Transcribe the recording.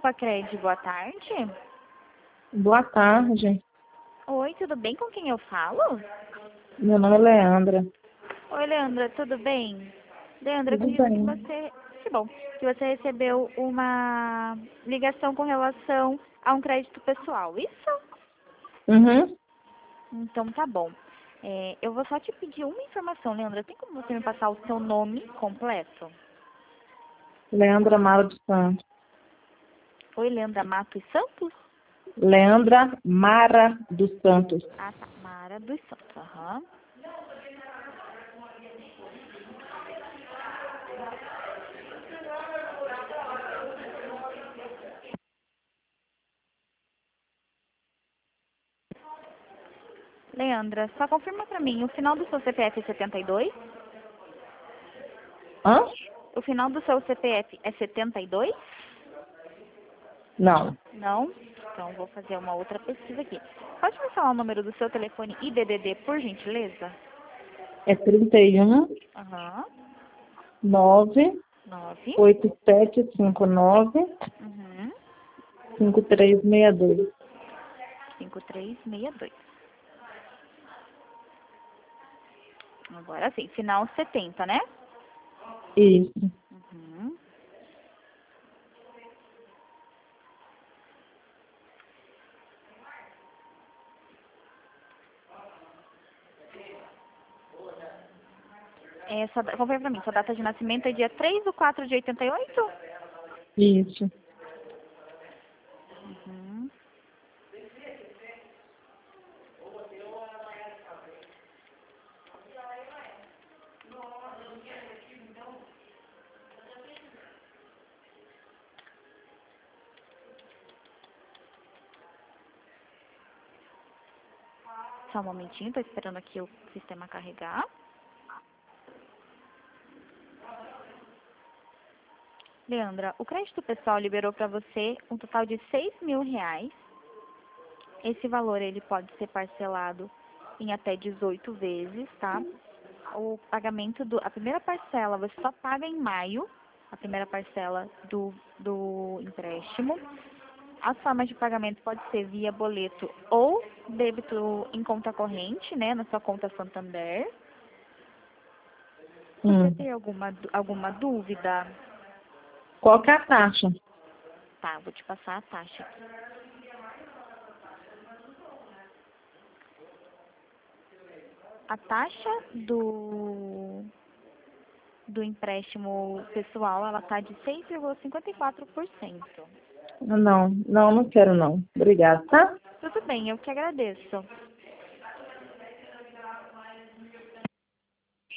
Cred, boa tarde. Boa tarde. Oi, tudo bem? Com quem eu falo? Meu nome é Leandra. Oi, Leandra, tudo bem? Leandra, Tudo acredito que bem? você... Que bom. Que você recebeu uma ligação com relação a um crédito pessoal, isso? Uhum. Então tá bom. Eu vou só te pedir uma informação, Leandra. Tem como você me passar o seu nome completo? Leandra Mara dos Santos. Oi, Leandra Matos Santos? Leandra Mara dos Santos. Ah, tá. Mara dos Santos, aham. Leandra, só confirma pra mim, o final do seu CPF é 72? Hã? O final do seu CPF é 72? Não. Não? Então vou fazer uma outra pesquisa aqui. Pode me falar o número do seu telefone e DDD, por gentileza? É 31 Aham. 9 9. 8759 Uhum. 5362. 5362. Agora sim, final 70, né? Isso. Uhum. Confirma pra mim, sua data de nascimento é dia 3/4 de 88? Isso. Uhum. Só um momentinho, tô esperando aqui o sistema carregar. Leandra, o crédito pessoal liberou para você um total de R$ 6.000. Esse valor ele pode ser parcelado em até 18 vezes, tá? O pagamento a primeira parcela você só paga em maio, a primeira parcela do empréstimo. As formas de pagamento pode ser via boleto ou débito em conta corrente, né, na sua conta Santander. Você Hum. tem alguma dúvida? Qual que é a taxa? Tá, vou te passar a taxa. A taxa do empréstimo pessoal, ela tá de 6,54%. Não, não quero não. Obrigada, tá? Tudo bem, eu que agradeço.